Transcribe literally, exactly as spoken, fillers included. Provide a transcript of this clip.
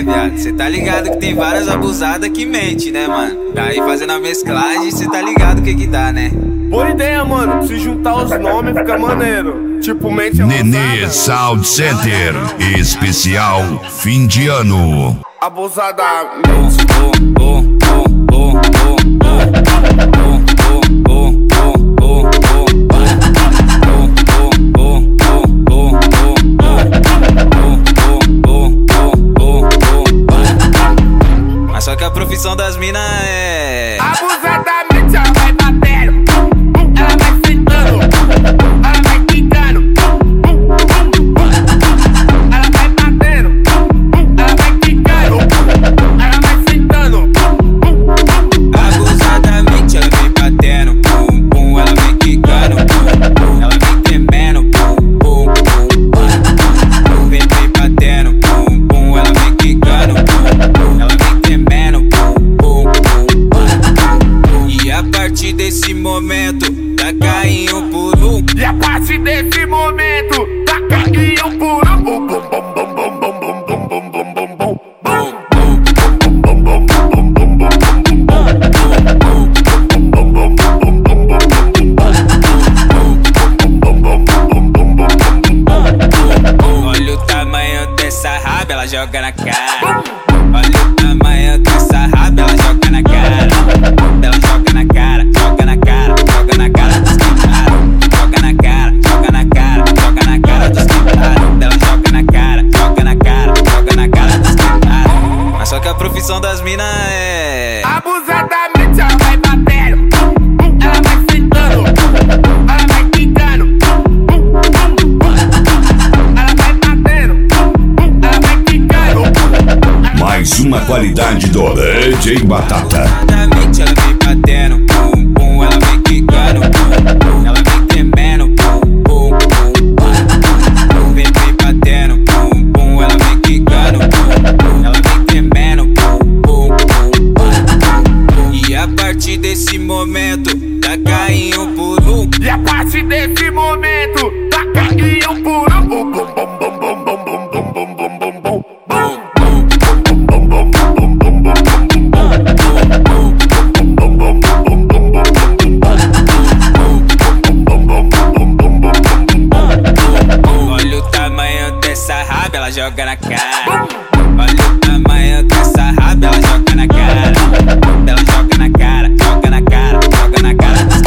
É, viado, cê tá ligado que tem várias abusadas que mente, né, mano? Daí fazendo a mesclagem, cê tá ligado o que que dá, né? Boa ideia, mano. Se juntar os nomes fica maneiro. Tipo, mente abusada. Nenê Sound Center, especial fim de ano. Abusadamente. Oh, oh, oh, oh, oh, oh. Mas só que a profissão das minas é Abusadamente ela vai batendo, ela vai sentando, ela vai quicando, ela vai batendo, ela vai quicando, ela vai sentando. abusadamente ela vem batendo, pum, pum, ela vem quicando, pum, pum, ela vem tremendo, pum, pum, pum, pum, vem, vem batendo, pum, pum, ela vem quicando, pum, pum, ela vem tremendo, pum, pum, pum, pum. E a partir desse momento, tá caindo por um. E a partir desse momento, tá caindo por um. Bum, bum, bum, bum, bum, bum, bum, bum, bum, bum, bum. Olha o tamanho dessa raba, ela joga na cara. Olha o tamanho dessa raba, ela joga na cara. Ela joga na cara, joga na cara, joga na cara dos quintados. Joga na cara, joga na cara, joga na cara dos quintados. Ela joga na cara, joga na cara, joga na cara dos quintados. Mas só que a profissão das minas é Abusadamente ela vai batendo, ela vai sentando, ela vai quicando, ela vai batendo, ela vai quicando. Mais uma qualidade do D J Batata. abusadamente ela vem batendo, pum, pum, ela vem quicando, pum, pum, ela vem tremendo, pum, pum, pum, pum, vem, vem batendo, pum, pum, ela vem quicando, pum, pum, ela vem tremendo, pum, pum, pum, pum. E a partir desse momento, tá caindo por um. E a partir desse momento, tá caindo por um. Bum, bum, bum, bum, bum, bum, bum, bum, bum, bum, bum. Olha o tamanho dessa raba, ela joga na cara. Olha o tamanho dessa raba, ela joga na cara. Ela joga na cara, joga na cara, joga na cara dos